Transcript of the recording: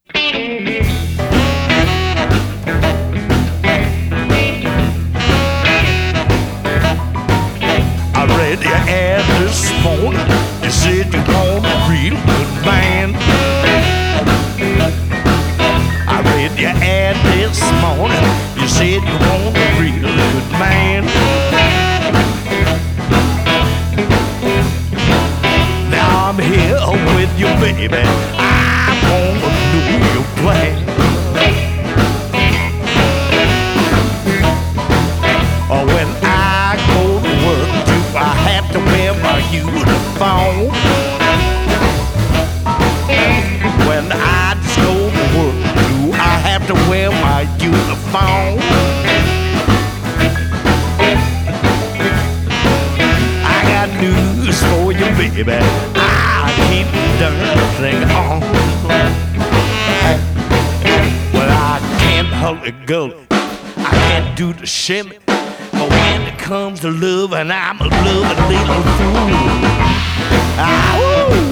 I read your ad this morning. You said you want a real good man. I read your ad this morning. You said you want a real good man. Now I'm here with you, baby. I wanna know your plan. When I go to work, do I have to wear my uniform? When I just go to work, do I have to wear my uniform? I got news for you, baby. I keep the darn thing on. Well, I can't hardly go. I can't do the shimmy. But when it comes to love, and I'm a loving little fool. Ah, ooh.